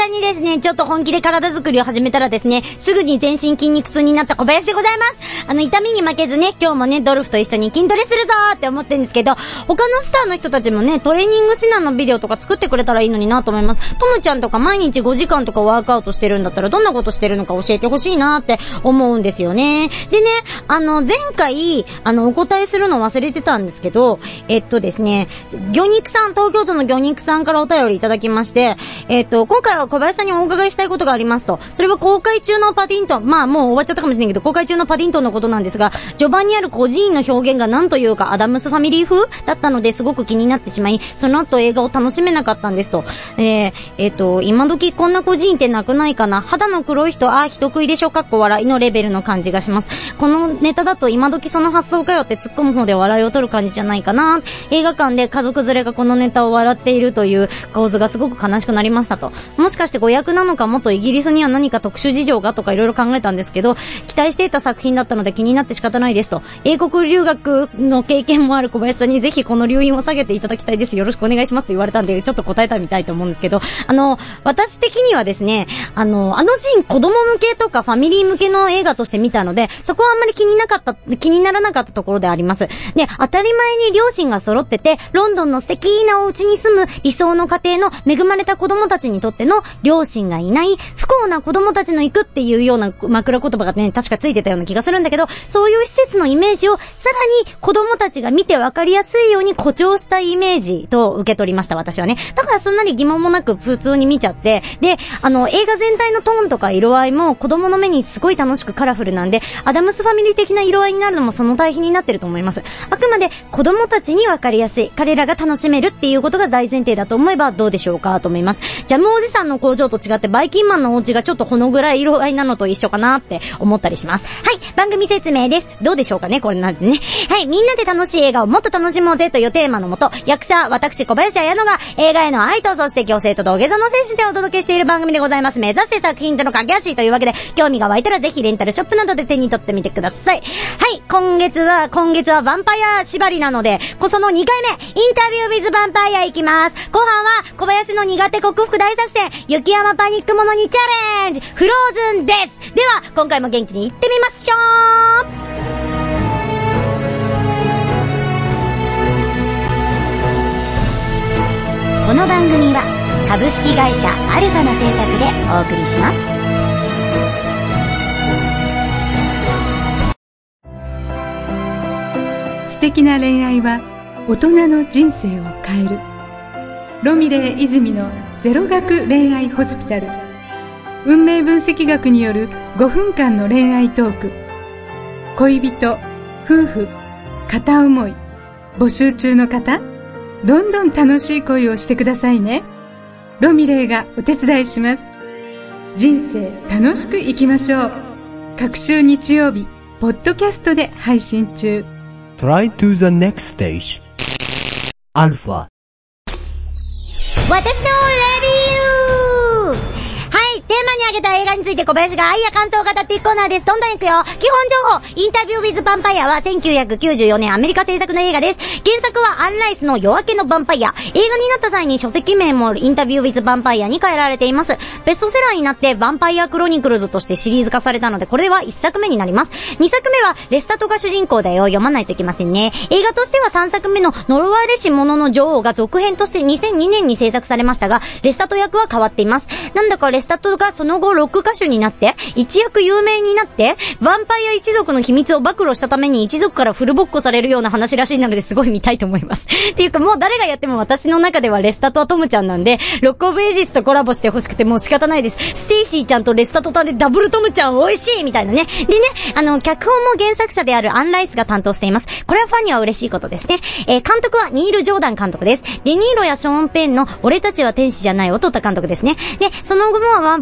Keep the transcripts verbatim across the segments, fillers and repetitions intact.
さんにですね、ちょっと本気で体作りを始めたらですね、すぐに全身筋肉痛になった小林でございます。あの、痛みに負けずね、今日もね、ドルフと一緒に筋トレするぞーって思ってるんですけど、他のスターの人たちもね、トレーニング指南のビデオとか作ってくれたらいいのになと思います。ともちゃんとか毎日ごじかんとかワークアウトしてるんだったら、どんなことしてるのか教えてほしいなって思うんですよね。でね、あの、前回、あの、お答えするの忘れてたんですけど、えっとですね、魚肉さん、東京都の魚肉さんからお便りいただきまして、えっと、今回は小林さんにお伺いしたいことがありますと、それは公開中のパディントン、まあもう終わっちゃったかもしれないけど、公開中のパディントンのことなんですが、序盤にある孤児院の表現が何というかアダムスファミリー風だったのですごく気になってしまい、その後映画を楽しめなかったんですと。えー、えっと、今時こんな孤児院ってなくないかな、肌の黒い人、あー人食いでしょ、かっこ笑いのレベルの感じがします。このネタだと今時その発想かよって突っ込む方で笑いを取る感じじゃないかな。映画館で家族連れがこのネタを笑っているという構図がすごく悲しくなりましたと。もしかして誤訳なのか、もっとイギリスには何か特殊事情がとかいろいろ考えたんですけど、期待していた作品だったので気になって仕方ないですと。英国留学の経験もある小林さんにぜひこの留飲を下げていただきたいです。よろしくお願いしますと言われたんで、ちょっと答えたみたいと思うんですけど、あの、私的にはですね、あの、あのシーン子供向けとかファミリー向けの映画として見たので、そこはあんまり気になかった、気にならなかったところであります。で、当たり前に両親が揃ってて、ロンドンの素敵なお家に住む理想の家庭の恵まれた子供たちにとっての両親がいない不幸な子供たちの行くっていうような枕言葉がね、確かついてたような気がするんだけど、そういう施設のイメージをさらに子供たちが見て分かりやすいように誇張したイメージと受け取りました、私はね。だからすんなり疑問もなく普通に見ちゃって、で、あの、映画全体のトーンとか色合いも子供の目にすごい楽しくカラフルなんで、アダムスファミリー的な色合いになるのもその対比になってると思います。あくまで子供たちに分かりやすい、彼らが楽しめるっていうことが大前提だと思えばどうでしょうかと思います。ジャムおじさんの工場と違ってバイキンマンのお家がちょっとほのぐらい色合いなのと一緒かなって思ったりします。はい、番組説明です。どうでしょうかね、これなんてね。はい、みんなで楽しい映画をもっと楽しもうぜというテーマのもと、役者私小林彩乃が映画への愛とそして強制と土下座の精神でお届けしている番組でございます。目指せ作品との駆け足というわけで、興味が湧いたらぜひレンタルショップなどで手に取ってみてください。はい、今月は今月はヴァンパイア縛りなので、そのにかいめインタビューウィズヴァンパイアいきます。後半は小林の苦手克服大作戦、雪山パニックものにチャレンジ、フローズンです。では今回も元気にいってみましょう。この番組は株式会社アルファの制作でお送りします。 素敵な恋愛は大人の人生を変える。ロミレイ泉のゼロ学恋愛ホスピタル。運命分析学によるごふんかんの恋愛トーク。恋人、夫婦、片思い募集中の方、どんどん楽しい恋をしてくださいね。ロミレイがお手伝いします。人生楽しく生きましょう。各週日曜日ポッドキャストで配信中。 Try to the next stage アルファ。 私のレビュー。はい、テーマに挙げた映画について小林が愛や感想を語っていくコーナーです。どんどんいくよ。基本情報、インタビューウィズヴァンパイアはせんきゅうひゃくきゅうじゅうよねんアメリカ制作の映画です。原作はアン・ライスの夜明けのヴァンパイア。映画になった際に書籍名もインタビューウィズヴァンパイアに変えられています。ベストセラーになってヴァンパイアクロニクルズとしてシリーズ化されたので、これはいっさくめになります。にさくめはレスタトが主人公だよ。読まないといけませんね。映画としてはさんさくめの呪われし者の女王が続編としてにせんにねんに制作されましたが、レスタト役は変わっています。なんだかレスタトがその後ロック歌手になって一躍有名になってヴァンパイア一族の秘密を暴露したために一族からフルボッコされるような話らしいのですごい見たいと思います。っていうかもう誰がやっても私の中ではレスタトはトムちゃんなんで、ロックオブエイジスとコラボしてほしくてもう仕方ないです。ステイシーちゃんとレスタトタでダブルトムちゃん美味しいみたいなね。でね、あの脚本も原作者であるアン・ライスが担当しています。これはファンには嬉しいことですね。えー、監督はニール・ジョーダン監督です。デニーロやショーン・ペンの俺たちは天使じゃないを撮った監督ですね。で、その後もヴァンパイ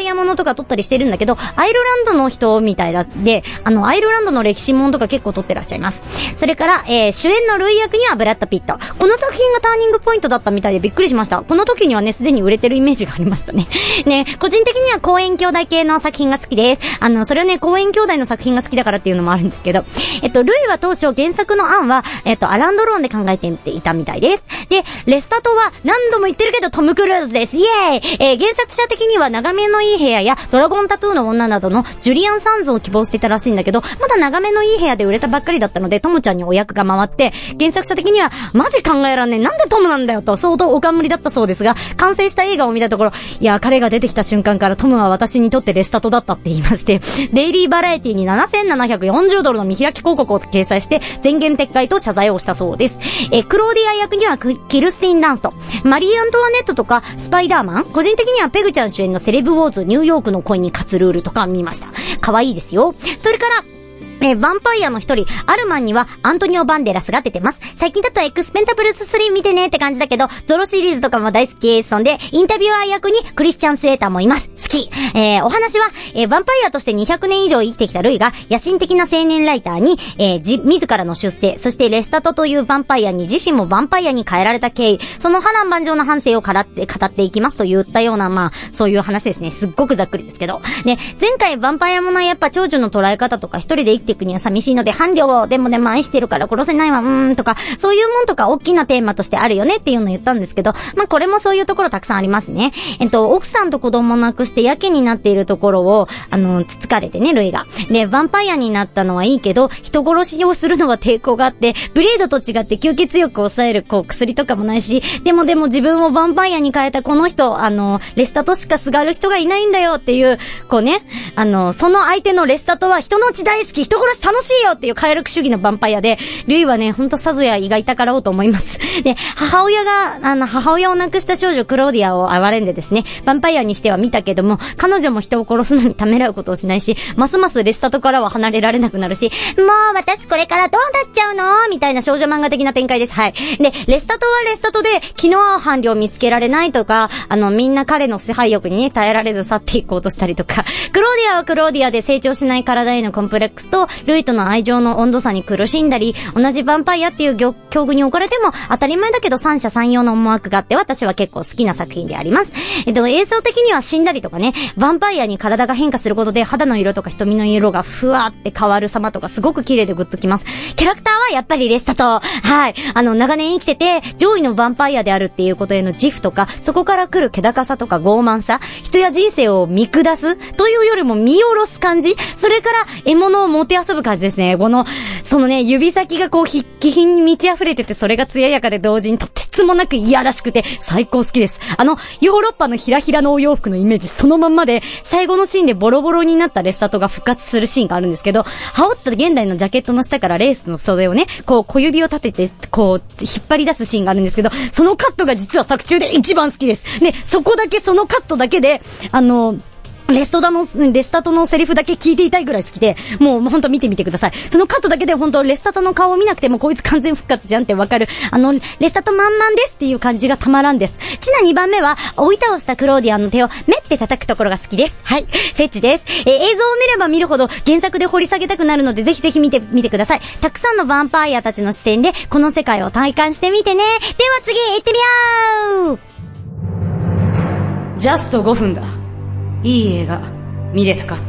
イアものとか撮ったりしてるんだけど、アイルランドの人みたいだで、あの、アイルランドの歴史ものとか結構撮ってらっしゃいます。それから、えー、主演のルイ役にはブラッド・ピット。この作品がターニングポイントだったみたいでびっくりしました。この時にはね、すでに売れてるイメージがありましたね。ね、個人的には公園兄弟系の作品が好きです。あの、それはね、公園兄弟の作品が好きだからっていうのもあるんですけど、えっと、ルイは当初原作の案は、えっと、アランドローンで考えていたみたいです。で、レスタトは何度も言ってるけどトム・クルーズです。イエーイ。えー、原作者的には眺めのいい部屋やドラゴンタトゥーの女などのジュリアン・サンズを希望していたらしいんだけど、まだ眺めのいい部屋で売れたばっかりだったので、トムちゃんにお役が回って、原作者的にはマジ考えらんねえ、なんでトムなんだよと相当お冠だったそうですが、完成した映画を見たところ、いや彼が出てきた瞬間からトムは私にとってレスタトだったって言いまして、デイリーバラエティにななせんななひゃくよんじゅうドルの見開き広告を掲載して全言撤回と謝罪をしたそうです。えクローディア役にはキルスティン・ダンスト、マリー・アントワネットとかスパイダーマン、個人的にはペグちゃん主演のセレブウォーズニューヨークの恋に勝つルールとか見ました。可愛いですよ。それからえー、ヴァンパイアの一人、アルマンにはアントニオ・バンデラスが出てます。最近だとエクスペンタブルススリー見てねって感じだけど、ゾロシリーズとかも大好き。そんで、インタビュアー役にクリスチャン・スレーターもいます。好き。えー、お話は、えー、ヴァンパイアとしてにひゃくねん以上生きてきたルイが、野心的な青年ライターに、えー、じ、自らの出世、そしてレスタトというヴァンパイアに自身もヴァンパイアに変えられた経緯、その波乱万丈な反省を語って、語っていきますと言ったような、まあ、そういう話ですね。すっごくざっくりですけど。で、前回ヴァンパイアものはやっぱ長女の捉え方とか一人で生きていくには寂しいので、伴侶でもでも愛してるから殺せないわ、うーんとか、そういうもんとか大きなテーマとしてあるよねっていうのを言ったんですけど、まあこれもそういうところたくさんありますね。えっと、奥さんと子供を亡くしてやけになっているところを、あの、つつかれてね、ルイが。で、ヴァンパイアになったのはいいけど、人殺しをするのは抵抗があって、ブレードと違って吸血欲を抑える、こう、薬とかもないし、でもでも自分をヴァンパイアに変えたこの人、あの、レスタトしかすがる人がいないんだよっていう、こうね、あの、その相手のレスタトは人の血大好き、人殺し楽しいよっていう快楽主義のヴァンパイアで、ルイはね、ほんとさぞや胃が痛かろうと思います。で、母親が、あの、母親を亡くした少女クローディアを憐れんでですね、ヴァンパイアにしては見たけども、彼女も人を殺すのにためらうことをしないし、ますますレスタトからは離れられなくなるし、もう私これからどうなっちゃうのみたいな少女漫画的な展開です。はい。で、レスタトはレスタトで、気の合う伴侶を見つけられないとか、あの、みんな彼の支配欲にね、耐えられず去っていこうとしたりとか、クローディアはクローディアで成長しない体へのコンプレックスと、ルイとの愛情の温度差に苦しんだり、同じヴァンパイアっていう境遇に置かれても当たり前だけど三者三様の思惑があって私は結構好きな作品であります。えっと、映像的には死んだりとかね、ヴァンパイアに体が変化することで肌の色とか瞳の色がふわって変わる様とかすごく綺麗でグッときます。キャラクターはやっぱりレスタト。はい。あの、長年生きてて上位のヴァンパイアであるっていうことへの自負とか、そこから来る気高さとか傲慢さ、人や人生を見下すというよりも見下ろす感じ、それから獲物をもてあそぶ感じですね。この、そのね、指先がこう筆記品に満ち溢れてて、それが艶やかで同時にとてつもなくいやらしくて最高好きです。あのヨーロッパのひらひらのお洋服のイメージそのまんまで、最後のシーンでボロボロになったレスタトが復活するシーンがあるんですけど、羽織った現代のジャケットの下からレースの袖をね、こう小指を立ててこう引っ張り出すシーンがあるんですけど、そのカットが実は作中で一番好きです。で、そこだけそのカットだけであのレストダの、レスタトのセリフだけ聞いていたいぐらい好きで、もうほんと見てみてください。そのカットだけでほんとレスタトの顔を見なくてもこいつ完全復活じゃんってわかる。あの、レスタト満々ですっていう感じがたまらんです。ちなにばんめは、追い倒したクローディアンの手をメッて叩くところが好きです。はい。フェッチです。えー、映像を見れば見るほど原作で掘り下げたくなるのでぜひぜひ見てみてください。たくさんのヴァンパイアたちの視点でこの世界を体感してみてね。では次行ってみよう。 ジャストごふんだ。いい映画見れたか？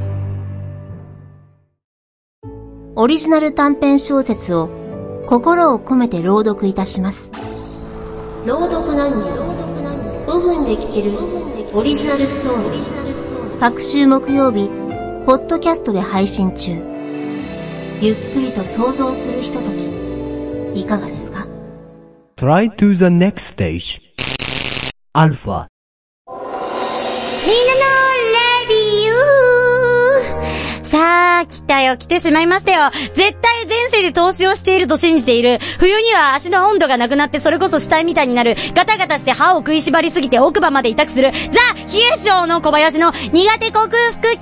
オリジナル短編小説を心を込めて朗読いたします。朗読何人ごふんで聞けるオリジナルストーリー。各週木曜日ポッドキャストで配信中。ゆっくりと想像するひとときいかがですか？ Try to the next stage. Alpha。 みんなのレビュー。さあ、来たよ、来てしまいましたよ。絶対前世で投資をしていると信じている。冬には足の温度がなくなってそれこそ死体みたいになる。ガタガタして歯を食いしばりすぎて奥歯まで痛くする。ザ・冷え性の小林の苦手克服企画。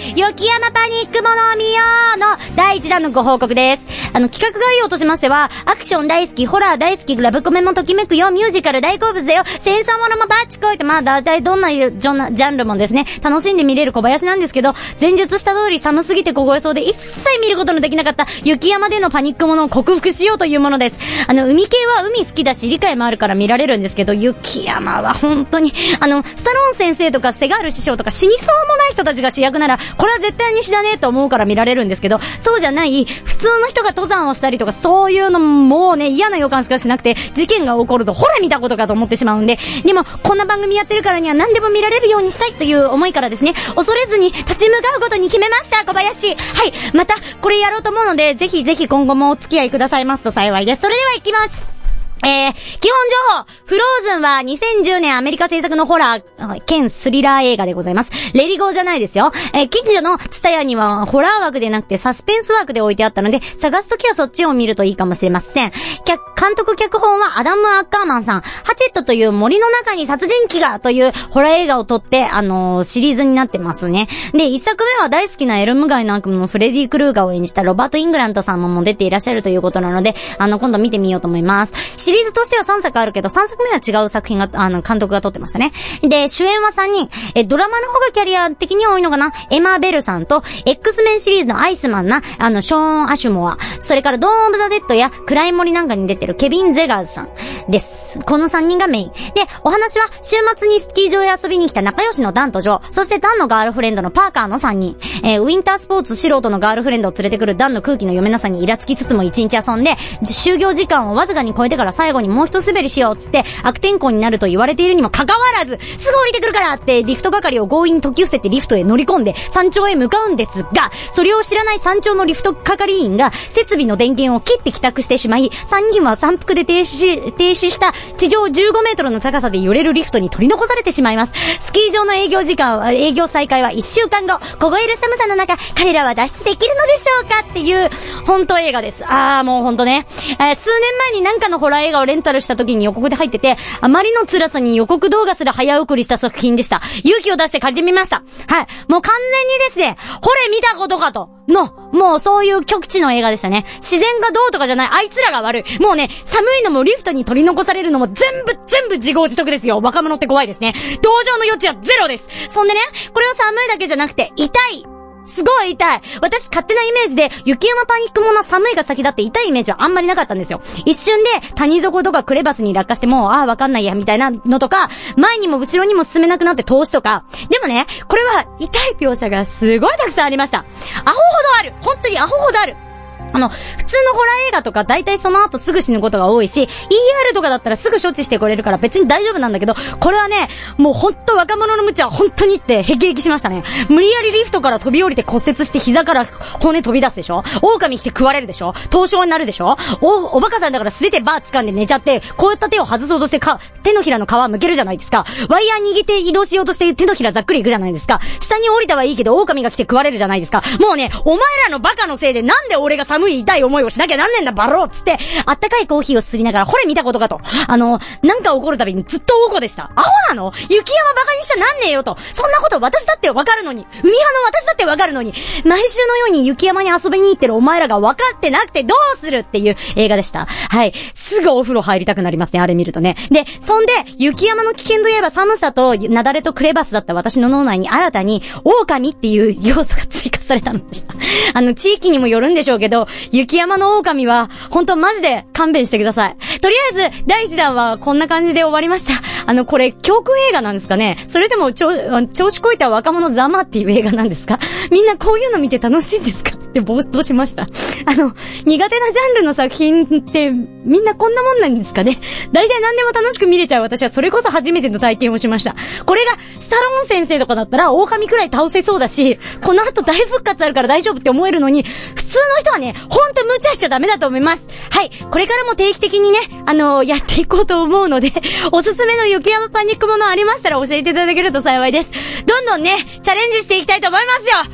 雪山パニックものを見ようのだいいちだんのご報告です。あの、企画概要としましては、アクション大好き、ホラー大好き、ラブコメもときめくよ、ミュージカル大好物だよ、戦争ものもバッチこいて、まあだいたいどんなジャンルもですね、楽しんで見れる小林なんですけど、前述した通り寒すぎて凍えそうで一切見ることのできなかった雪山でのパニックものを克服しようというものです。あの、海系は海好きだし理解もあるから見られるんですけど、雪山は本当に、あの、スタローン先生とかセガール師匠とか死にそうもない人たちが主役なら、これは絶対に死だねと思うから見られるんですけど、そうじゃない、普通の人が登山をしたりとか、そういうのもうね、嫌な予感しかしなくて、事件が起こると、ほら見たことかと思ってしまうんで、でも、こんな番組やってるからには何でも見られるようにしたいという思いからですね、恐れずに立ち向かうことに決めました、小林。はい、また、これやろうと思うので、ぜひぜひ今後もお付き合いくださいますと幸いです。それでは行きます。えー、基本情報。フローズンはにせんじゅうねんアメリカ制作のホラー兼スリラー映画でございます。レリゴーじゃないですよ。えー、近所のツタヤにはホラー枠でなくてサスペンス枠で置いてあったので、探すときはそっちを見るといいかもしれません。監督脚本はアダム・アッカーマンさん。ハチェットという森の中に殺人鬼がというホラー映画を撮って、あのー、シリーズになってますね。で、一作目は大好きなエルム街の悪夢のフレディ・クルーガーを演じたロバート・イングラントさんも出ていらっしゃるということなので、あの、今度見てみようと思います。シリーズとしてはさんさくあるけど、さんさくめは違う作品が、あの、監督が撮ってましたね。で、主演はさんにん。え、ドラマの方がキャリア的には多いのかな？エマ・ベルさんと、X メンシリーズのアイスマンな、あの、ショーン・アシュモア。それから、ドーン・オブ・ザ・デッドや、暗い森なんかに出てるケビン・ゼガーズさんです。このさんにんがメイン。で、お話は、週末にスキー場へ遊びに来た仲良しのダンとジョー、そしてダンのガールフレンドのパーカーのさんにん。えー、ウィンタースポーツ素人のガールフレンドを連れてくるダンの空気の読めなさにイラつきつつも一日遊んで、就業時間をわずかに超えてから最後にもう一滑りしようっつって、悪天候になると言われているにもかかわらず、すぐ降りてくるからってリフト係を強引に解き伏せてリフトへ乗り込んで山頂へ向かうんですが、それを知らない山頂のリフト係員が設備の電源を切って帰宅してしまい、さんにんは山腹で停止し、停止した地上じゅうごメートルの高さで揺れるリフトに取り残されてしまいます。スキー場の営業時間は、営業再開はいっしゅうかんご、凍える寒さの中、彼らは脱出できるのでしょうかっていう本当映画です。あーもう本当ね、えー、数年前になんかのホラー映画をレンタルした時に予告で入ってて、あまりの辛さに予告動画すら早送りした作品でした。勇気を出して借りてみました。はい。もう完全にですね、ほれ見たことかとの、もうそういう極地の映画でしたね。自然がどうとかじゃない、あいつらが悪い。もうね、寒いのもリフトに取り残されるのも全部全部自業自得ですよ。若者って怖いですね。同情の余地はゼロです。そんでね、これは寒いだけじゃなくて痛い。すごい痛い。私勝手なイメージで雪山パニックもの寒いが先だって痛いイメージはあんまりなかったんですよ。一瞬で谷底とかクレバスに落下してもああわかんないやみたいなのとか、前にも後ろにも進めなくなって投資とか。でもね、これは痛い描写がすごいたくさんありました。アホほどある。本当にアホほどある。あの、普通のホラー映画とか大体その後すぐ死ぬことが多いし、イーアール とかだったらすぐ処置してくれるから別に大丈夫なんだけど、これはね、もうほんと若者の無茶は本当にってへきへきしましたね。無理やりリフトから飛び降りて骨折して膝から骨飛び出すでしょ？狼来て食われるでしょ？凍傷になるでしょ？お、おバカさんだから素手でバー掴んで寝ちゃって、こうやった手を外そうとしてか、手のひらの皮むけるじゃないですか。ワイヤー握って移動しようとして手のひらざっくりいくじゃないですか。下に降りたはいいけど狼が来て食われるじゃないですか。もうね、お前らのバカのせいでなんで俺が寒い痛い思いをしなきゃなんねんだバローっつって、あったかいコーヒーをすりながら、ほれ見たことかと。あの、なんか起こるたびにずっとおこでした。アホなの？雪山バカにしちゃなんねえよと。そんなこと私だってわかるのに。海派の私だってわかるのに。毎週のように雪山に遊びに行ってるお前らが分かってなくてどうするっていう映画でした。はい。すぐお風呂入りたくなりますね、あれ見るとね。で、そんで、雪山の危険といえば寒さと雪崩とクレバスだった私の脳内に新たに、狼っていう要素が追加されたのでした。あの、地域にもよるんでしょうけど、雪山の狼は、本当マジで勘弁してください。とりあえず、だいいちだんはこんな感じで終わりました。あの、これ、教訓映画なんですかね？それでも、ちょ、調子こいた若者ざまっていう映画なんですか？みんなこういうの見て楽しいんですか？って暴走しました。あの、苦手なジャンルの作品って、みんなこんなもんなんですかね？大体何でも楽しく見れちゃう私はそれこそ初めての体験をしました。これが、スタローン先生とかだったら、狼くらい倒せそうだし、この後大復活あるから大丈夫って思えるのに、普通の人はね、ほんと無茶しちゃダメだと思います。はい。これからも定期的にね、あのー、やっていこうと思うので、おすすめの雪山パニックものありましたら教えていただけると幸いです。どんどんね、チャレンジしていきたいと思いますよ。はい、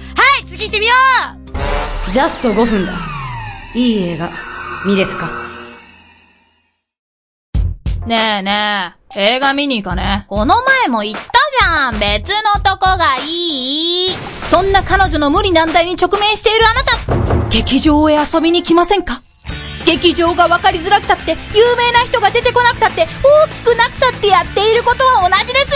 次行ってみよう。ジャストごふんだ。いい映画、見れたか？ ねえねえ、映画見に行かね。 この前も言ったじゃん。別のとこがいい。 そんなな彼女の無理難題に直面しているあなた、劇場へ遊びに来ませんか？劇場が分かりづらくたって、有名な人が出てこなくたって、大きくなくたってやっていることは同じです。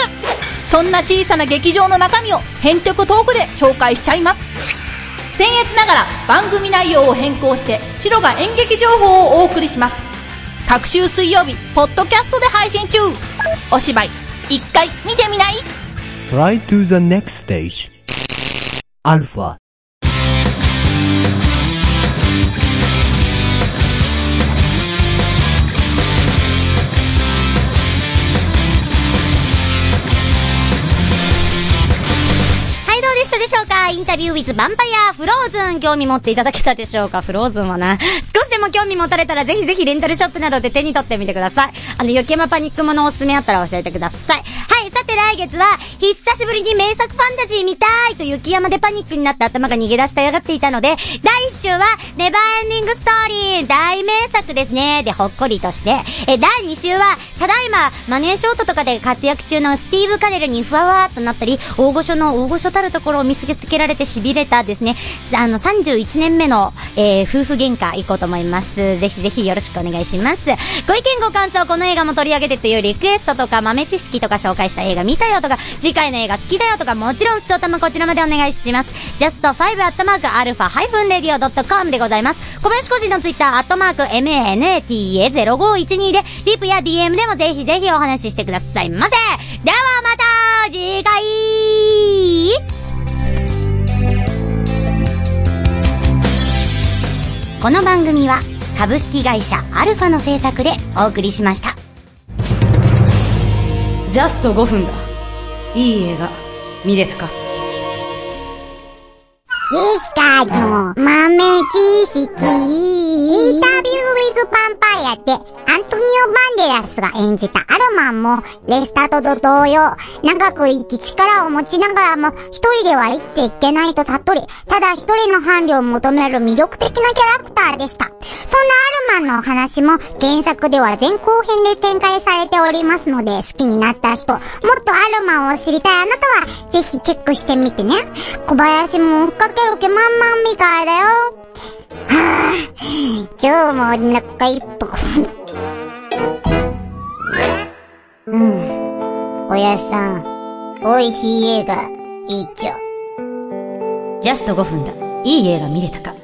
そんな小さな劇場の中身をヘンテコトークで紹介しちゃいます。僭越ながら番組内容を変更してシロが演劇情報をお送りします。各週水曜日ポッドキャストで配信中。お芝居一回見てみない？ Try to the next stage. Alpha. でしたでしょうか？インタビュー with ヴァンパイアフローズン、興味持っていただけたでしょうか？フローズンはな、少しでも興味持たれたらぜひぜひレンタルショップなどで手に取ってみてください。あの雪山パニックものおすすめあったら教えてください。はい、さて来月は久しぶりに名作ファンタジー見たいと雪山でパニックになった頭が逃げ出したやがっていたので、第一週はネバーエンディングストーリー、大名作ですねでほっこりとして、え第二週はただいまマネーショートとかで活躍中のスティーブ・カレルにふわわーっとなったり、大御所の大御所たるところを見つけつけられて痺れたですね、あのさんじゅういちねんめの、えー、夫婦喧嘩行こうと思います。ぜひぜひよろしくお願いします。ご意見ご感想、この映画も取り上げてというリクエストとか豆知識とか紹介した映画見たよとか次回の映画好きだよとか、もちろん普通たまこちらまでお願いします。ジャストファイブアットマークアルファハイフンレディオドットコムでございます。小林個人のツイッターアットマーク エムエーエヌエーティーエーゼロごいちに でリプや ディーエム でもぜひぜひお話ししてくださいませ。ではまた次回。この番組は株式会社アルファの制作でお送りしました。 ジャストごふんだ。いい映画見れたか？ ジェシカの豆知識。インタビュー with パンパイアってアントニオ・バンデラスが演じたアルマンもレスタートと同様、長く生き力を持ちながらも一人では生きていけないと悟り、ただ一人の伴侶を求める魅力的なキャラクターでした。そんなアルマンのお話も原作では前後編で展開されておりますので、好きになった人、もっとアルマンを知りたいあなたはぜひチェックしてみてね。小林も追っかける気満々みたいだよ。はぁ、今日もお腹いっぱい。うん。おやさん、美味しい映画、いいっちょ。 ジャストごふんだ。いい映画見れたか？